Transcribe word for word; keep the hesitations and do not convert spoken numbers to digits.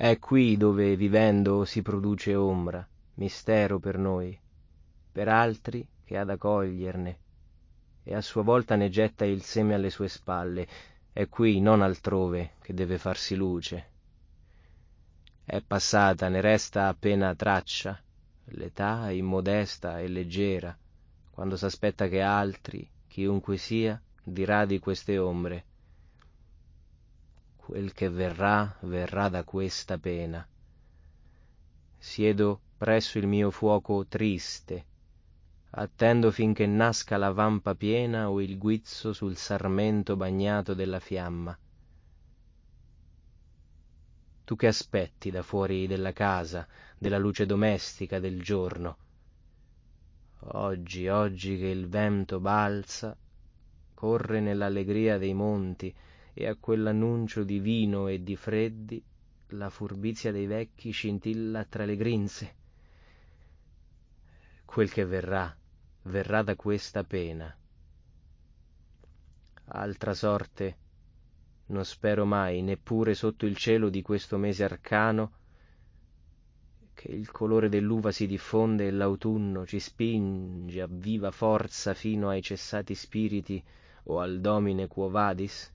È qui dove vivendo si produce ombra, mistero per noi, per altri che ha da coglierne, e a sua volta ne getta il seme alle sue spalle. È qui, non altrove, che deve farsi luce. È passata, ne resta appena traccia, l'età immodesta e leggera, quando s'aspetta che altri, chiunque sia, dirà di queste ombre: quel che verrà, verrà da questa pena. Siedo presso il mio fuoco triste, attendo finché nasca la vampa piena o il guizzo sul sarmento bagnato della fiamma. Tu che aspetti da fuori della casa, della luce domestica del giorno? Oggi, oggi che il vento balza, corre nell'allegria dei monti, e a quell'annuncio di vino e di freddi la furbizia dei vecchi scintilla tra le grinze. Quel che verrà, verrà da questa pena. Altra sorte non spero mai, neppure sotto il cielo di questo mese arcano, che il colore dell'uva si diffonde e l'autunno ci spinge a viva forza fino ai cessati spiriti o al Domine Quo Vadis.